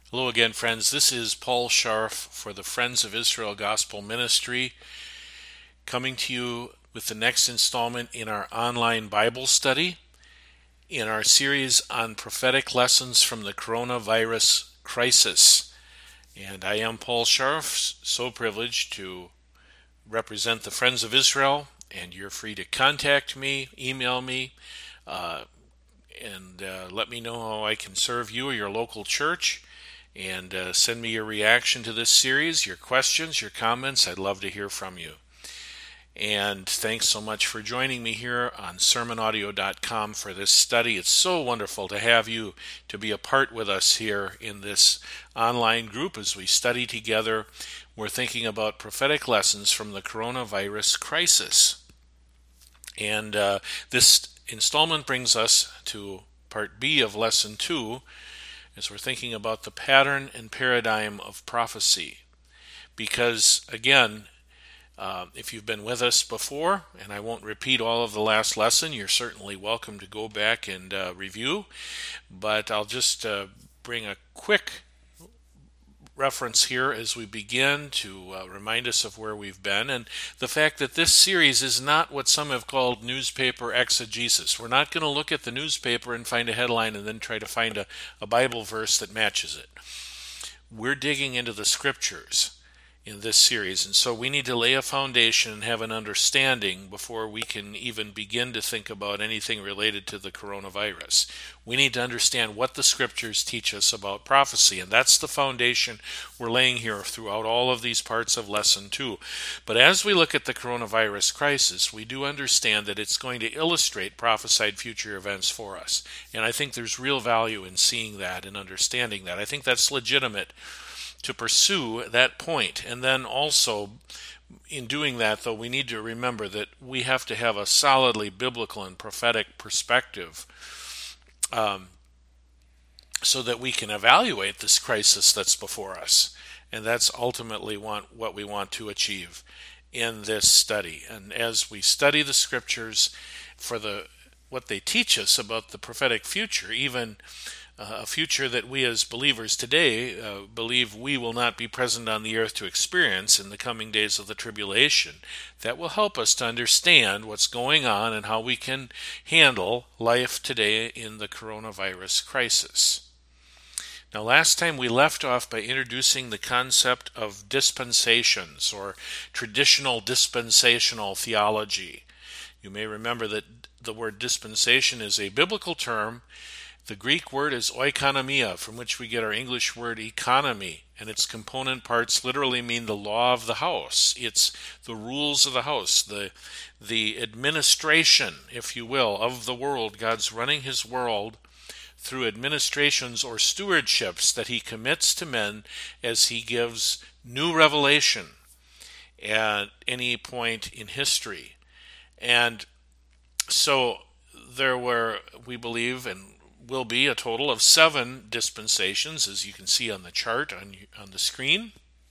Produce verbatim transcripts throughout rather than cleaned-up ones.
Hello again, friends. This is Paul Scharf for the Friends of Israel Gospel Ministry, coming to you with the next installment in our online Bible study in our series on prophetic lessons from the coronavirus crisis. And I am Paul Scharf, so privileged to represent the Friends of Israel, and you're free to contact me, email me, uh, and uh, let me know how I can serve you or your local church. And uh, send me your reaction to this series, your questions, your comments. I'd love to hear from you. And thanks so much for joining me here on sermon audio dot com for this study. It's so wonderful to have you to be a part with us here in this online group as we study together. We're thinking about prophetic lessons from the coronavirus crisis. And uh, this installment brings us to part B of lesson two, as we're thinking about the pattern and paradigm of prophecy. Because, again, uh, if you've been with us before, and I won't repeat all of the last lesson, you're certainly welcome to go back and uh, review, but I'll just uh, bring a quick reference here as we begin to uh, remind us of where we've been, and the fact that this series is not what some have called newspaper exegesis. We're not going to look at the newspaper and find a headline and then try to find a, a Bible verse that matches it. We're digging into the scriptures in this series, and so we need to lay a foundation and have an understanding before we can even begin to think about anything related to the coronavirus. We need to understand what the scriptures teach us about prophecy, and that's the foundation we're laying here throughout all of these parts of lesson two. But as we look at the coronavirus crisis, we do understand that it's going to illustrate prophesied future events for us, and I think there's real value in seeing that and understanding that. I think that's legitimate to pursue that point. And then also, in doing that, though, we need to remember that we have to have a solidly biblical and prophetic perspective um, so that we can evaluate this crisis that's before us. And that's ultimately want, what we want to achieve in this study. And as we study the scriptures for the what they teach us about the prophetic future, even Uh, a future that we as believers today uh, believe we will not be present on the earth to experience in the coming days of the tribulation, that will help us to understand what's going on and how we can handle life today in the coronavirus crisis. Now, last time we left off by introducing the concept of dispensations or traditional dispensational theology. You may remember that the word dispensation is a biblical term. The Greek word is oikonomia, from which we get our English word economy, and its component parts literally mean the law of the house. It's the rules of the house, the the administration, if you will, of the world. God's running his world through administrations or stewardships that he commits to men as he gives new revelation at any point in history. And so there were, we believe, and will be a total of seven dispensations, as you can see on the chart on, on the screen.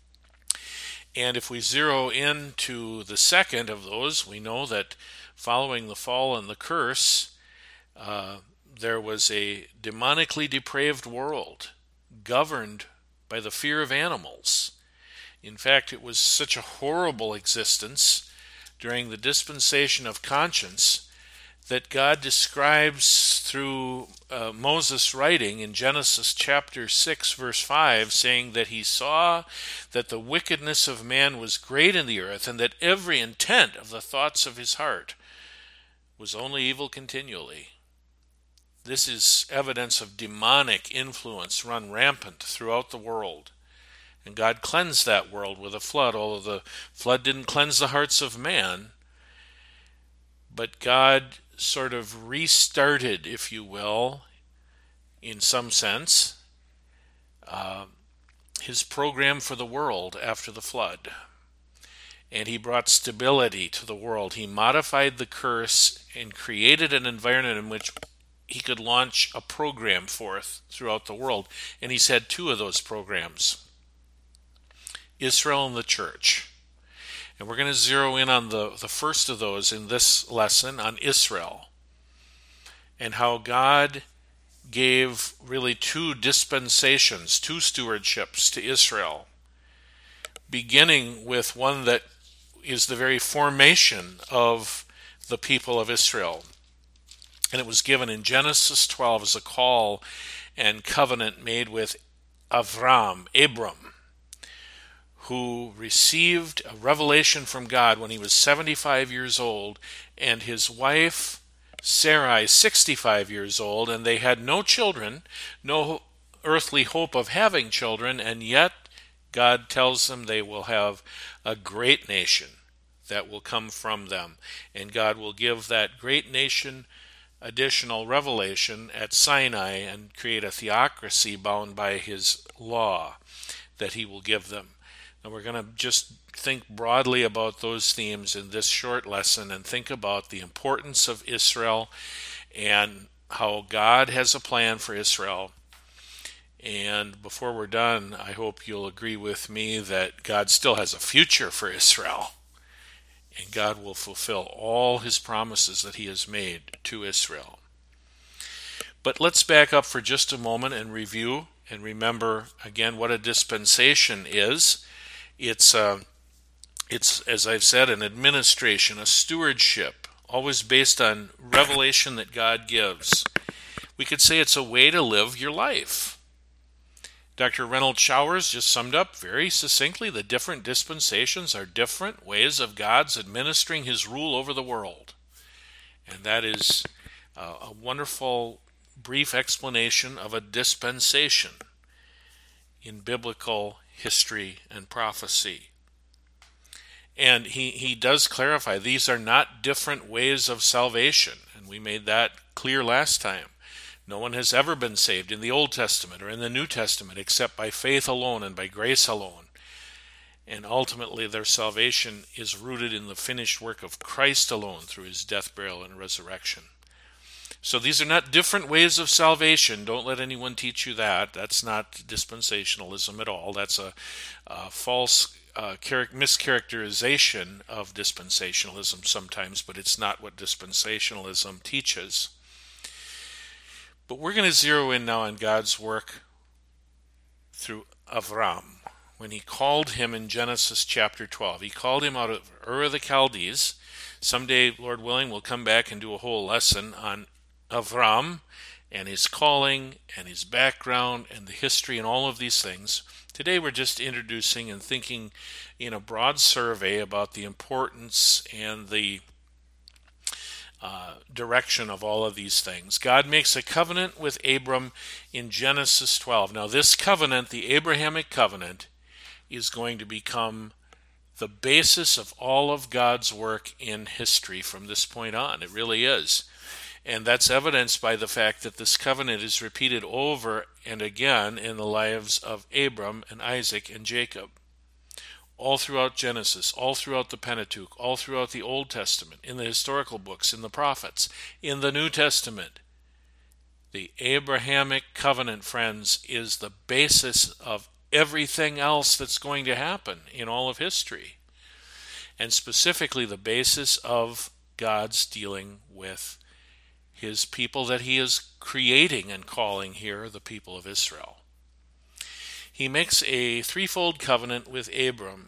And if we zero in to the second of those, we know that following the fall and the curse, uh, there was a demonically depraved world governed by the fear of animals. In fact, it was such a horrible existence during the dispensation of conscience that God describes through uh, Moses' writing in Genesis chapter six, verse five, saying that he saw that the wickedness of man was great in the earth, and that every intent of the thoughts of his heart was only evil continually. This is evidence of demonic influence run rampant throughout the world. And God cleansed that world with a flood, although the flood didn't cleanse the hearts of man. But God sort of restarted, if you will, in some sense, uh, his program for the world after the flood. And he brought stability to the world. He modified the curse and created an environment in which he could launch a program forth throughout the world. And he's had two of those programs, Israel and the church. And we're going to zero in on the, the first of those in this lesson, on Israel, and how God gave really two dispensations, two stewardships to Israel, beginning with one that is the very formation of the people of Israel. And it was given in Genesis twelve as a call and covenant made with Avram, Abram, who received a revelation from God when he was seventy-five years old, and his wife Sarai sixty-five years old, and they had no children, no earthly hope of having children, and yet God tells them they will have a great nation that will come from them, and God will give that great nation additional revelation at Sinai and create a theocracy bound by his law that he will give them. And we're going to just think broadly about those themes in this short lesson and think about the importance of Israel and how God has a plan for Israel. And before we're done, I hope you'll agree with me that God still has a future for Israel. And God will fulfill all his promises that he has made to Israel. But let's back up for just a moment and review and remember again what a dispensation is. It's, uh, it's as I've said, an administration, a stewardship, always based on revelation that God gives. We could say it's a way to live your life. Doctor Reynold Showers just summed up very succinctly the different dispensations are different ways of God's administering his rule over the world. And that is uh, a wonderful brief explanation of a dispensation in biblical history and prophecy. And he, he does clarify these are not different ways of salvation, and we made that clear last time. No one has ever been saved in the Old Testament or in the New Testament except by faith alone and by grace alone. And ultimately their salvation is rooted in the finished work of Christ alone through his death, burial, and resurrection. So these are not different ways of salvation. Don't let anyone teach you that. That's not dispensationalism at all. That's a, a false uh, char- mischaracterization of dispensationalism sometimes, but it's not what dispensationalism teaches. But we're going to zero in now on God's work through Avram. When he called him in Genesis chapter twelve, he called him out of Ur of the Chaldees. Someday, Lord willing, we'll come back and do a whole lesson on Avram and his calling and his background and the history and all of these things. Today we're just introducing and thinking in a broad survey about the importance and the Uh, direction of all of these things. God makes a covenant with Abram in Genesis twelve. Now this covenant, the Abrahamic covenant, is going to become the basis of all of God's work in history from this point on. It really is. And that's evidenced by the fact that this covenant is repeated over and again in the lives of Abram and Isaac and Jacob. All throughout Genesis, all throughout the Pentateuch, all throughout the Old Testament, in the historical books, in the prophets, in the New Testament. The Abrahamic covenant, friends, is the basis of everything else that's going to happen in all of history, and specifically the basis of God's dealing with his people that he is creating and calling here the people of Israel. He makes a threefold covenant with Abram.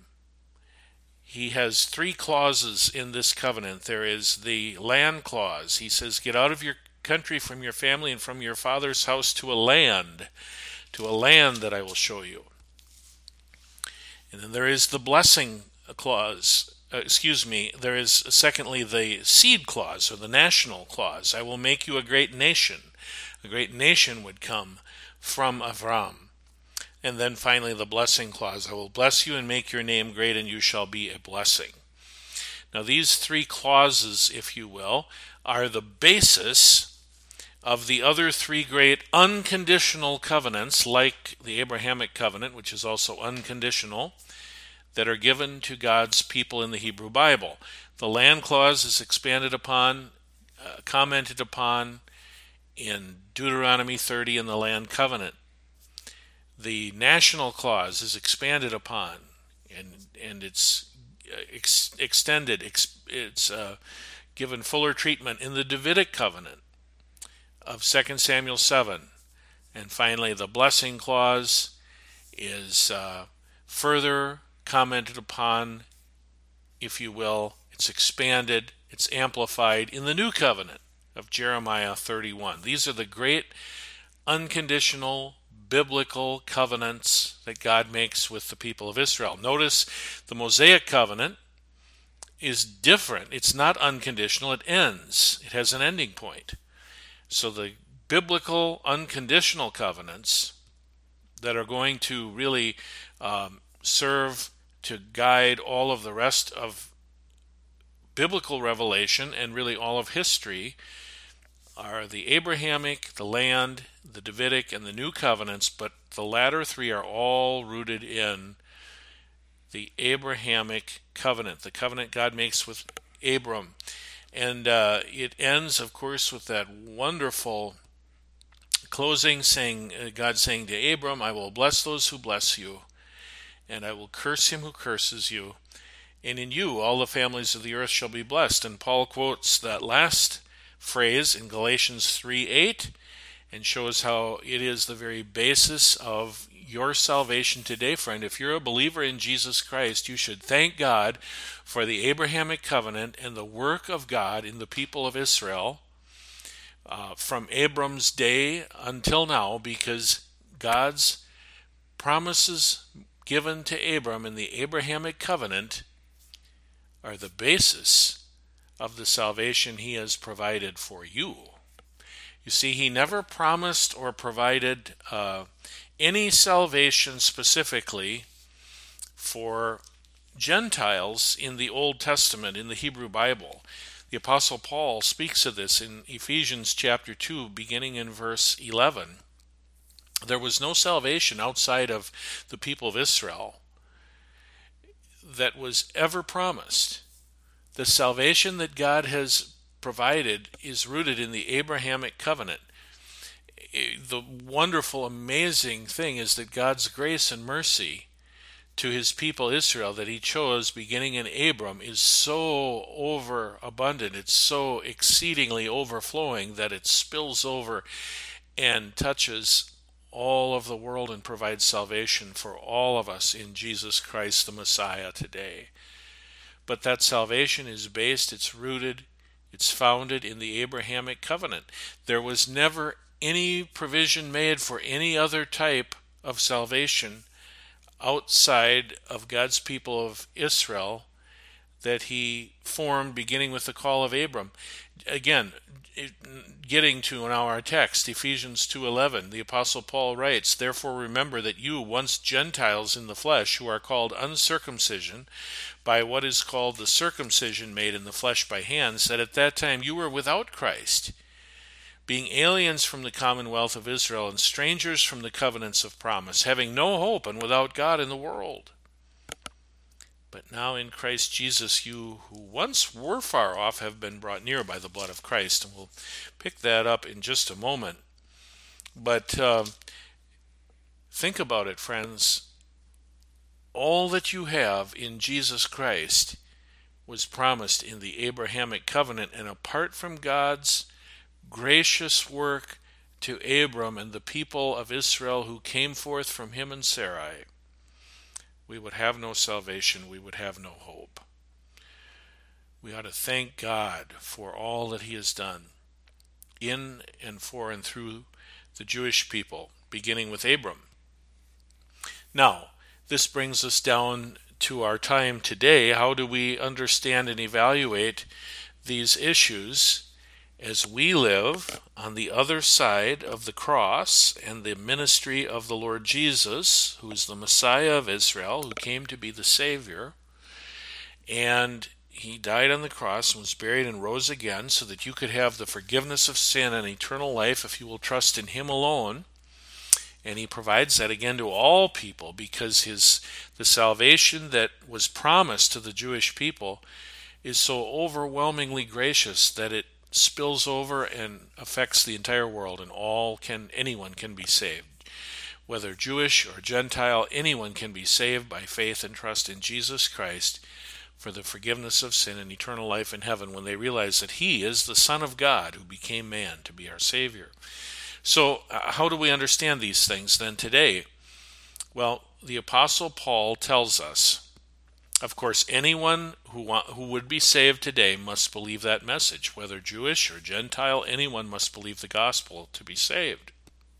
He has three clauses in this covenant. There is the land clause. He says, get out of your country, from your family, and from your father's house to a land, to a land that I will show you. And then there is the blessing clause. Uh, excuse me, there is secondly the seed clause, or the national clause. I will make you a great nation. A great nation would come from Avram. And then finally the blessing clause. I will bless you and make your name great, and you shall be a blessing. Now these three clauses, if you will, are the basis of the other three great unconditional covenants, like the Abrahamic covenant, which is also unconditional, that are given to God's people in the Hebrew Bible. The land clause is expanded upon, uh, commented upon in Deuteronomy thirty in the land covenant. The national clause is expanded upon, and and it's ex- extended, ex- it's uh, given fuller treatment in the Davidic covenant. of Second Samuel seven. And finally, the blessing clause is uh, further commented upon, if you will. It's expanded, it's amplified in the new covenant of Jeremiah thirty-one. These are the great unconditional biblical covenants that God makes with the people of Israel. Notice the Mosaic covenant is different. It's not unconditional. It ends. It has an ending point. So the biblical unconditional covenants that are going to really um, serve to guide all of the rest of biblical revelation and really all of history are the Abrahamic, the land, the Davidic, and the new covenants, but the latter three are all rooted in the Abrahamic covenant, the covenant God makes with Abram. And uh, it ends, of course, with that wonderful closing, saying, uh, God saying to Abram, I will bless those who bless you, and I will curse him who curses you. And in you all the families of the earth shall be blessed. And Paul quotes that last phrase in Galatians three eight and shows how it is the very basis of your salvation today, friend. If you're a believer in Jesus Christ, you should thank God for the Abrahamic covenant and the work of God in the people of Israel uh, from Abram's day until now, because God's promises given to Abram in the Abrahamic covenant are the basis of the salvation he has provided for you. You see, he never promised or provided uh, any salvation specifically for Gentiles in the Old Testament, in the Hebrew Bible. The Apostle Paul speaks of this in Ephesians chapter two, beginning in verse eleven. There was no salvation outside of the people of Israel that was ever promised. The salvation that God has provided is rooted in the Abrahamic covenant. The wonderful, amazing thing is that God's grace and mercy to his people Israel that he chose beginning in Abram is so overabundant, it's so exceedingly overflowing that it spills over and touches all of the world and provides salvation for all of us in Jesus Christ the Messiah today. But that salvation is based, it's rooted, it's founded in the Abrahamic covenant. There was never any provision made for any other type of salvation outside of God's people of Israel that he formed beginning with the call of Abram. Again, it, getting to now our text, Ephesians two eleven, the Apostle Paul writes, Therefore remember that you, once Gentiles in the flesh, who are called uncircumcision, by what is called the circumcision made in the flesh by hands, that at that time you were without Christ, being aliens from the commonwealth of Israel and strangers from the covenants of promise, having no hope and without God in the world. But now in Christ Jesus, you who once were far off have been brought near by the blood of Christ. And we'll pick that up in just a moment. But uh, think about it, friends. All that you have in Jesus Christ was promised in the Abrahamic covenant, and apart from God's gracious work to Abram and the people of Israel who came forth from him and Sarai, we would have no salvation, we would have no hope. We ought to thank God for all that he has done in and for and through the Jewish people, beginning with Abram. Now, this brings us down to our time today. How do we understand and evaluate these issues as we live on the other side of the cross and the ministry of the Lord Jesus, who is the Messiah of Israel, who came to be the Savior, and he died on the cross and was buried and rose again so that you could have the forgiveness of sin and eternal life if you will trust in him alone. And he provides that again to all people, because his the salvation that was promised to the Jewish people is so overwhelmingly gracious that it spills over and affects the entire world, and all can anyone can be saved. Whether Jewish or Gentile, anyone can be saved by faith and trust in Jesus Christ for the forgiveness of sin and eternal life in heaven when they realize that he is the Son of God who became man to be our Savior. So uh, how do we understand these things then today? Well, the Apostle Paul tells us, of course, anyone who want, who would be saved today must believe that message, whether Jewish or Gentile, anyone must believe the gospel to be saved.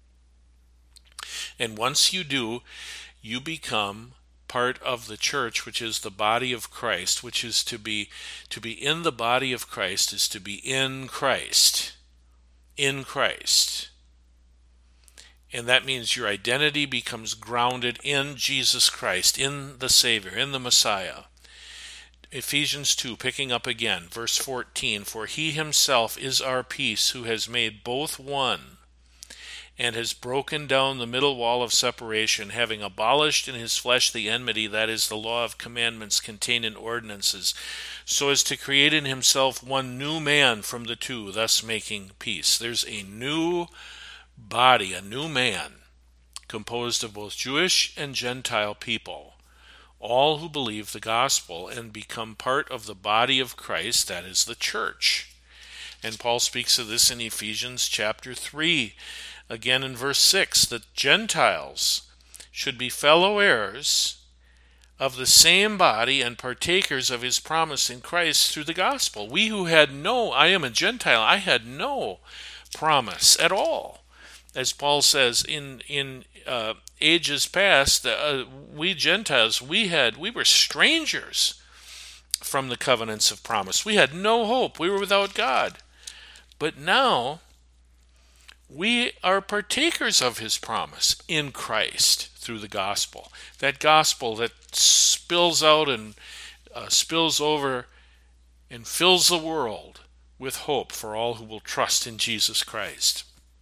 And once you do, you become part of the church, which is the body of Christ, which is to be to be in the body of Christ is to be in Christ. In Christ. And that means your identity becomes grounded in Jesus Christ, in the Savior, in the Messiah. Ephesians two, picking up again, verse fourteen, for he himself is our peace, who has made both one, and has broken down the middle wall of separation, having abolished in his flesh the enmity, that is, the law of commandments contained in ordinances, so as to create in himself one new man from the two, thus making peace. There's a new body, a new man, composed of both Jewish and Gentile people, all who believe the gospel and become part of the body of Christ, that is the church. And Paul speaks of this in Ephesians chapter three, again in verse six, that Gentiles should be fellow heirs of the same body and partakers of his promise in Christ through the gospel. We who had no, I am a Gentile, I had no promise at all. As Paul says, in in uh, ages past, uh, we Gentiles, we had we were strangers from the covenants of promise. We had no hope. We were without God. But now we are partakers of his promise in Christ through the gospel. That gospel that spills out and uh, spills over and fills the world with hope for all who will trust in Jesus Christ.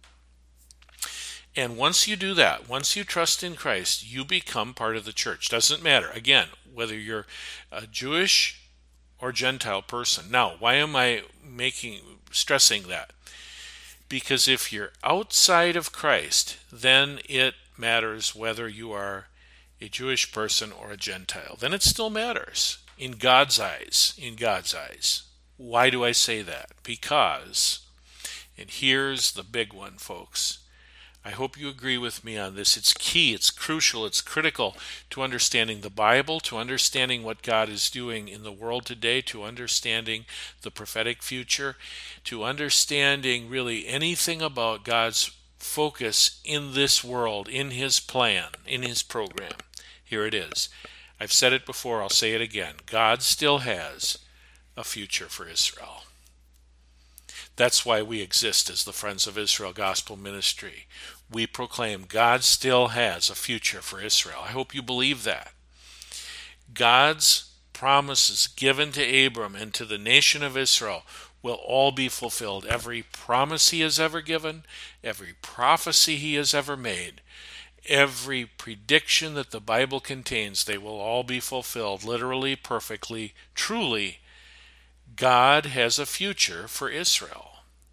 And once you do that, once you trust in Christ, you become part of the church. Doesn't matter, again, whether you're a Jewish or Gentile person. Now, why am I making stressing that? Because if you're outside of Christ, then it matters whether you are a Jewish person or a Gentile. Then it still matters in God's eyes, in God's eyes. Why do I say that? Because, and here's the big one, folks, I hope you agree with me on this. It's key, it's crucial, it's critical to understanding the Bible, to understanding what God is doing in the world today, to understanding the prophetic future, to understanding really anything about God's focus in this world, in his plan, in his program. Here it is. I've said it before, I'll say it again. God still has a future for Israel. That's why we exist as the Friends of Israel Gospel Ministry. We proclaim God still has a future for Israel. I hope you believe that. God's promises given to Abram and to the nation of Israel will all be fulfilled. Every promise he has ever given, every prophecy he has ever made, every prediction that the Bible contains, they will all be fulfilled, literally, perfectly, truly. God has a future for Israel.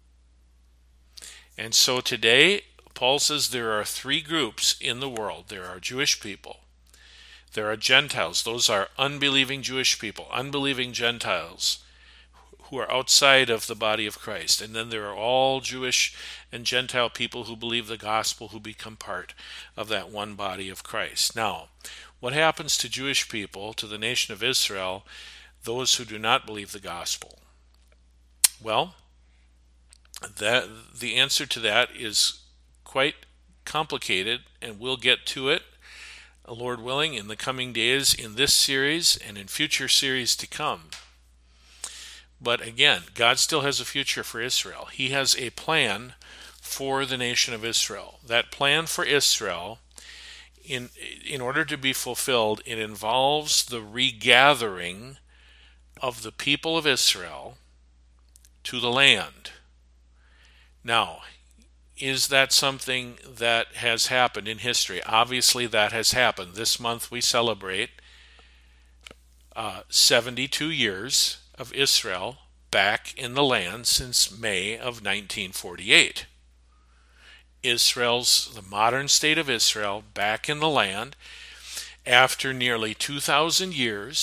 And so today, Paul says there are three groups in the world. There are Jewish people. There are Gentiles. Those are unbelieving Jewish people, unbelieving Gentiles who are outside of the body of Christ. And then there are all Jewish and Gentile people who believe the gospel, who become part of that one body of Christ. Now, what happens to Jewish people, to the nation of Israel, those who do not believe the gospel? Well, that the answer to that is quite complicated, and we'll get to it, Lord willing, in the coming days in this series and in future series to come. But again, God still has a future for Israel. He has a plan for the nation of Israel. That plan for Israel, in in order to be fulfilled, it involves the regathering of the people of Israel to the land. Now, is that something that has happened in history? Obviously, that has happened. This month we celebrate uh, seventy-two years of Israel back in the land since May of nineteen forty-eight. Israel's, the modern state of Israel, back in the land after nearly two thousand years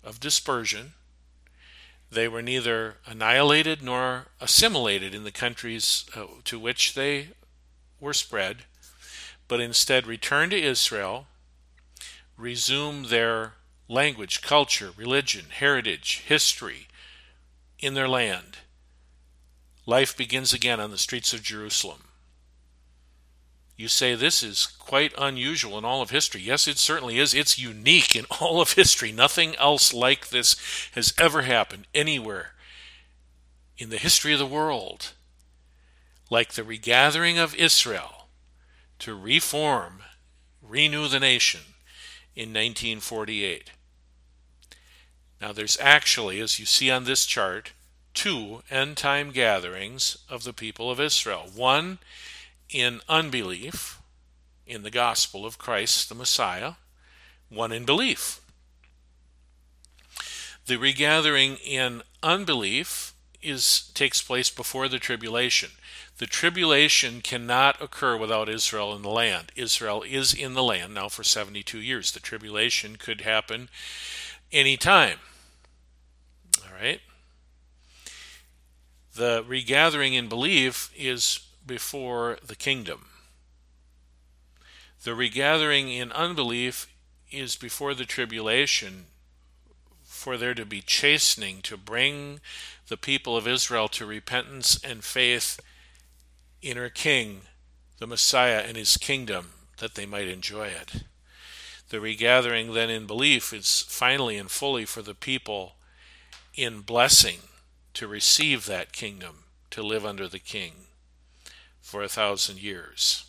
of dispersion. They were neither annihilated nor assimilated in the countries uh, to which they were spread, but instead returned to Israel, resumed their language, culture, religion, heritage, history in their land. Life begins again on the streets of Jerusalem. You say this is quite unusual in all of history. Yes, it certainly is. It's unique in all of history. Nothing else like this has ever happened anywhere in the history of the world. Like the regathering of Israel to reform, renew the nation in nineteen forty-eight. Now there's actually, as you see on this chart, two end-time gatherings of the people of Israel. One in unbelief in the gospel of Christ the Messiah, one in belief. The regathering in unbelief is takes place before the tribulation. The tribulation cannot occur without Israel in the land. Israel is in the land now for seventy-two years. The tribulation could happen any time. All right? The regathering in belief is before the kingdom. The regathering in unbelief is before the tribulation, for there to be chastening, to bring the people of Israel to repentance and faith in our King, the Messiah, and his kingdom, that they might enjoy it. The regathering then in belief is finally and fully for the people in blessing to receive that kingdom, to live under the King for a thousand years.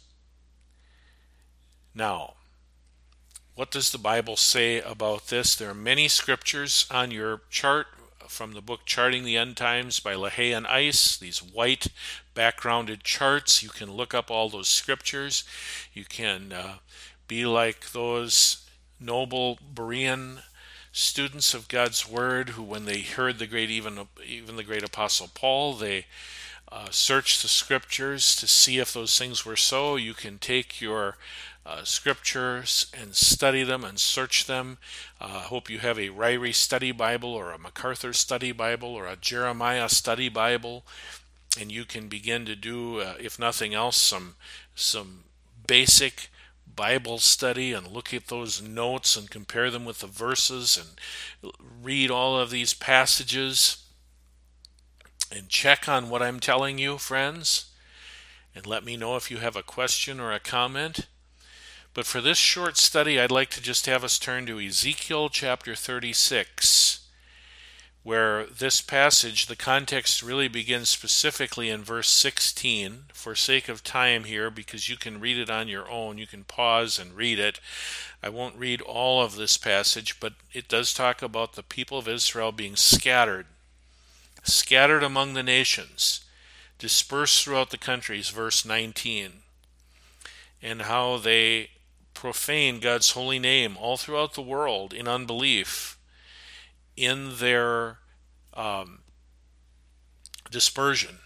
Now, what does the Bible say about this? There are many scriptures on your chart from the book Charting the End Times by LaHaye and Ice, these white backgrounded charts. You can look up all those scriptures. You can uh, be like those noble Berean students of God's Word who, when they heard the great, even, even the great Apostle Paul, they Uh, search the scriptures to see if those things were so. You can take your uh, scriptures and study them and search them. I uh, hope you have a Ryrie Study Bible or a MacArthur Study Bible or a Jeremiah Study Bible, and you can begin to do, uh, if nothing else, some some basic Bible study and look at those notes and compare them with the verses and read all of these passages. And check on what I'm telling you, friends, and let me know if you have a question or a comment. But for this short study, I'd like to just have us turn to Ezekiel chapter thirty-six, where this passage, the context really begins specifically in verse sixteen. For sake of time here, because you can read it on your own, you can pause and read it. I won't read all of this passage, but it does talk about the people of Israel being scattered. Scattered among the nations, dispersed throughout the countries, verse nineteen, and how they profane God's holy name all throughout the world in unbelief, in their um, dispersion.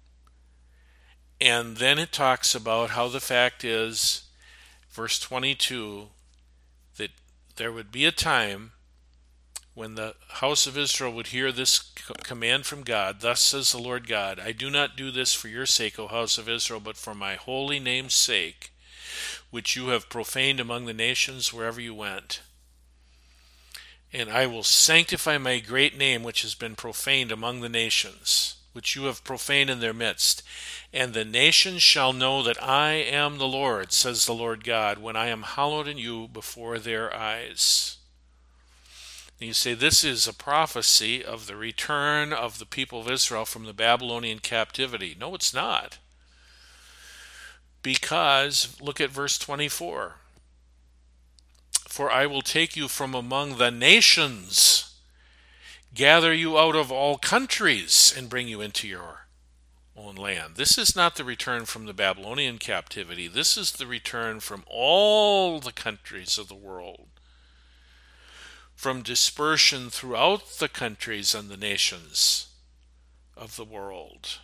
And then it talks about how the fact is, verse twenty-two, that there would be a time when the house of Israel would hear this command from God, thus says the Lord God, I do not do this for your sake, O house of Israel, but for my holy name's sake, which you have profaned among the nations wherever you went. And I will sanctify my great name, which has been profaned among the nations, which you have profaned in their midst. And the nations shall know that I am the Lord, says the Lord God, when I am hallowed in you before their eyes. You say this is a prophecy of the return of the people of Israel from the Babylonian captivity. No, it's not. Because, look at verse twenty-four. For I will take you from among the nations, gather you out of all countries, and bring you into your own land. This is not the return from the Babylonian captivity. This is the return from all the countries of the world, from dispersion throughout the countries and the nations of the world.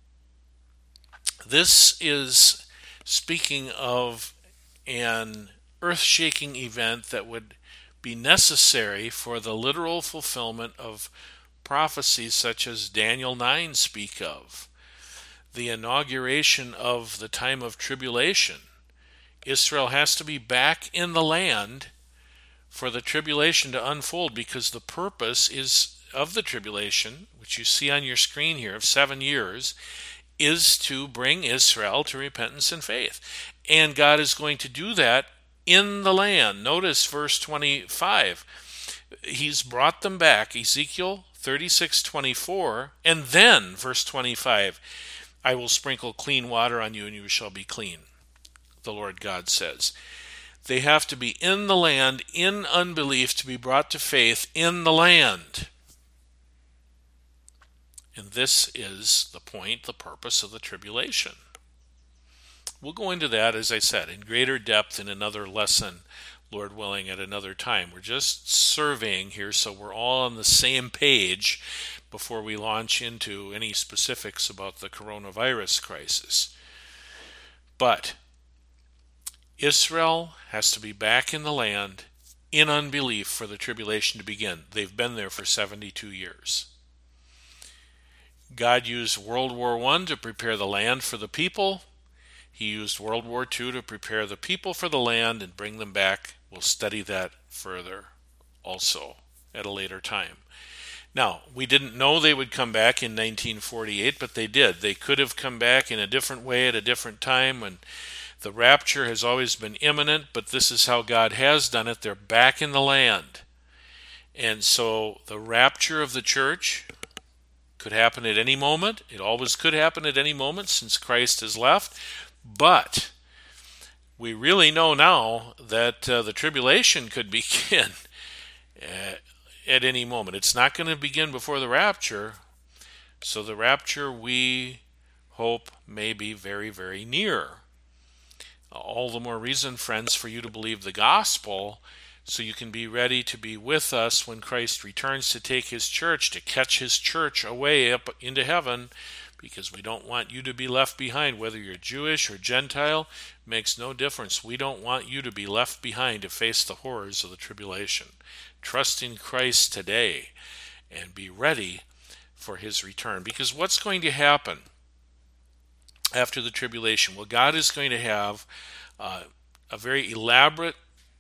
This is speaking of an earth-shaking event that would be necessary for the literal fulfillment of prophecies such as Daniel nine speak of. The inauguration of the time of tribulation. Israel has to be back in the land for the tribulation to unfold, because the purpose is of the tribulation, which you see on your screen here, of seven years, is to bring Israel to repentance and faith. And God is going to do that in the land. Notice verse twenty-five. He's brought them back, Ezekiel thirty-six twenty-four, and then verse twenty-five, I will sprinkle clean water on you and you shall be clean, the Lord God says. They have to be in the land, in unbelief, to be brought to faith in the land. And this is the point, the purpose of the tribulation. We'll go into that, as I said, in greater depth in another lesson, Lord willing, at another time. We're just surveying here so we're all on the same page before we launch into any specifics about the coronavirus crisis. But Israel has to be back in the land in unbelief for the tribulation to begin. They've been there for seventy-two years. God used World War One to prepare the land for the people. He used World War Two to prepare the people for the land and bring them back. We'll study that further also at a later time. Now, we didn't know they would come back in nineteen forty-eight, but they did. They could have come back in a different way at a different time, when the rapture has always been imminent, but this is how God has done it. They're back in the land. And so the rapture of the church could happen at any moment. It always could happen at any moment since Christ has left. But we really know now that uh, the tribulation could begin uh, at any moment. It's not going to begin before the rapture. So the rapture, we hope, may be very, very near. All the more reason, friends, for you to believe the gospel, so you can be ready to be with us when Christ returns to take his church, to catch his church away up into heaven, because we don't want you to be left behind. Whether you're Jewish or Gentile, makes no difference. We don't want you to be left behind to face the horrors of the tribulation. Trust in Christ today and be ready for his return. Because what's going to happen after the tribulation? Well, God is going to have uh, a very elaborate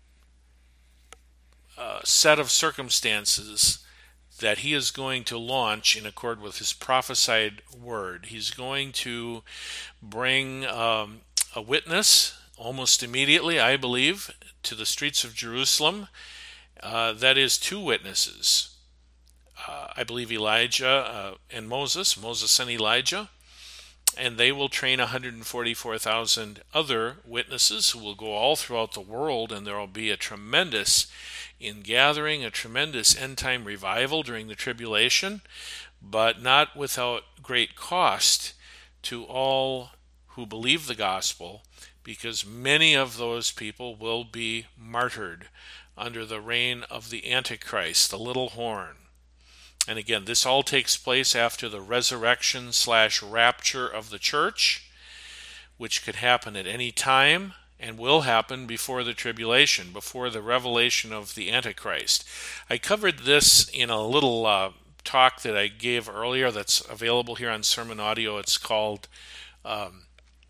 uh, set of circumstances that he is going to launch in accord with his prophesied word. He's going to bring um, a witness almost immediately, I believe, to the streets of Jerusalem. Uh, that is, two witnesses. Uh, I believe Elijah uh, and Moses, Moses and Elijah. And they will train one hundred forty-four thousand other witnesses who will go all throughout the world, and there will be a tremendous ingathering, a tremendous end-time revival during the tribulation, but not without great cost to all who believe the gospel, because many of those people will be martyred under the reign of the Antichrist, the little horn. And again, this all takes place after the resurrection slash rapture of the church, which could happen at any time and will happen before the tribulation, before the revelation of the Antichrist. I covered this in a little uh, talk that I gave earlier that's available here on Sermon Audio. It's called um,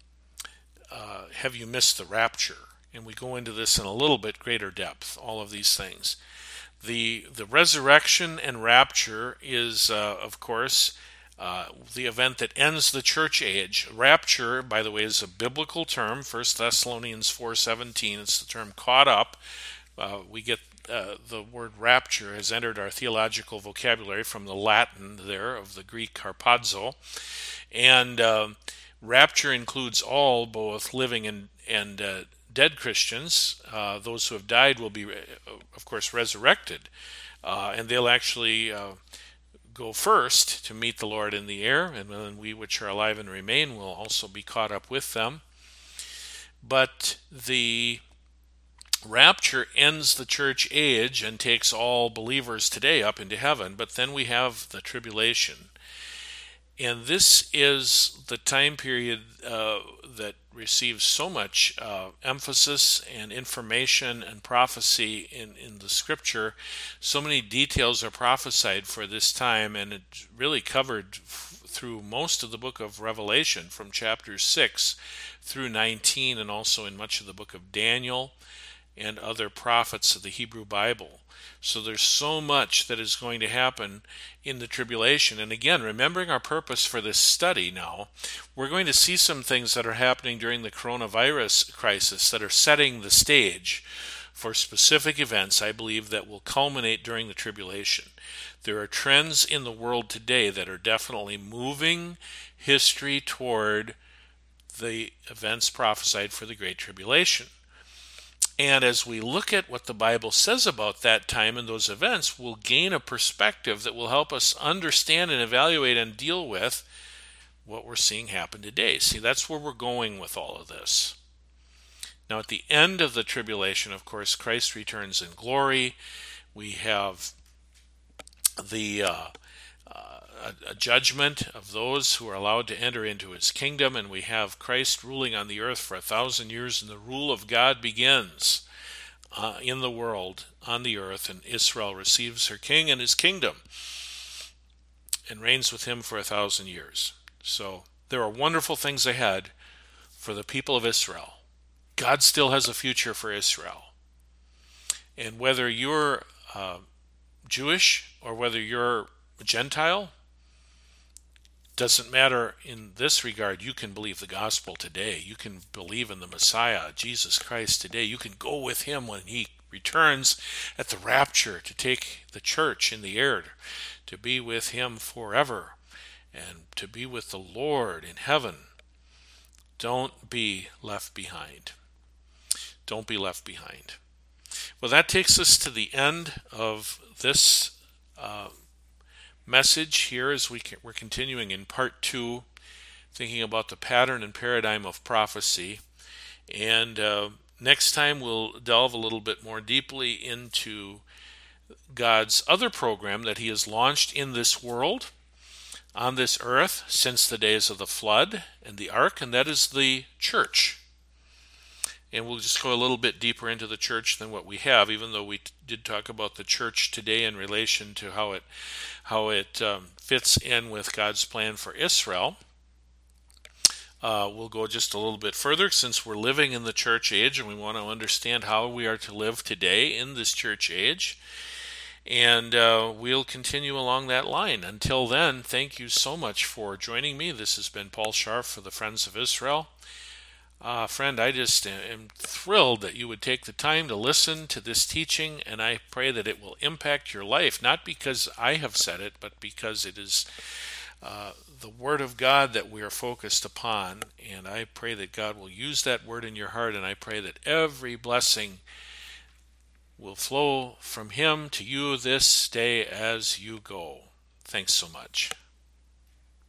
uh, Have You Missed the Rapture? And we go into this in a little bit greater depth, all of these things. The the resurrection and rapture is, uh, of course, uh, the event that ends the church age. Rapture, by the way, is a biblical term, First Thessalonians four seventeen. It's the term caught up. Uh, we get uh, the word rapture has entered our theological vocabulary from the Latin there of the Greek harpazo. And uh, rapture includes all, both living and, and uh, dead Christians. Uh, those who have died will be, of course, resurrected, uh, and they'll actually uh, go first to meet the Lord in the air, and then we which are alive and remain will also be caught up with them. But the rapture ends the church age and takes all believers today up into heaven, but then we have the tribulation. And this is the time period uh, that receives so much uh, emphasis and information and prophecy in, in the scripture. So many details are prophesied for this time, and it's really covered f- through most of the book of Revelation from chapter six through nineteen, and also in much of the book of Daniel and other prophets of the Hebrew Bible. So there's so much that is going to happen in the tribulation. And again, remembering our purpose for this study now, we're going to see some things that are happening during the coronavirus crisis that are setting the stage for specific events, I believe, that will culminate during the tribulation. There are trends in the world today that are definitely moving history toward the events prophesied for the Great Tribulation. And as we look at what the Bible says about that time and those events, we'll gain a perspective that will help us understand and evaluate and deal with what we're seeing happen today. See, that's where we're going with all of this. Now, at the end of the tribulation, of course, Christ returns in glory. We have the uh, uh, a, a judgment of those who are allowed to enter into his kingdom, and we have Christ ruling on the earth for a thousand years, and the rule of God begins uh, in the world, on the earth, and Israel receives her king and his kingdom and reigns with him for a thousand years. So there are wonderful things ahead for the people of Israel. God still has a future for Israel. And whether you're uh, Jewish or whether you're a Gentile, doesn't matter in this regard. You can believe the gospel today. You can believe in the Messiah, Jesus Christ, today. You can go with him when he returns at the rapture to take the church in the air, to be with him forever, and to be with the Lord in heaven. Don't be left behind. Don't be left behind. Well, that takes us to the end of this uh, message here as we can, we're continuing in part two, thinking about the pattern and paradigm of prophecy. And uh, next time we'll delve a little bit more deeply into God's other program that he has launched in this world, on this earth, since the days of the flood and the ark, and that is the church. And we'll just go a little bit deeper into the church than what we have, even though we t- did talk about the church today in relation to how it how it um, fits in with God's plan for Israel. Uh, we'll go just a little bit further since we're living in the church age and we want to understand how we are to live today in this church age. And uh, we'll continue along that line. Until then, thank you so much for joining me. This has been Paul Scharf for the Friends of Israel. Uh, friend, I just am thrilled that you would take the time to listen to this teaching, and I pray that it will impact your life, not because I have said it, but because it is uh, the Word of God that we are focused upon, and I pray that God will use that Word in your heart, and I pray that every blessing will flow from Him to you this day as you go. Thanks so much.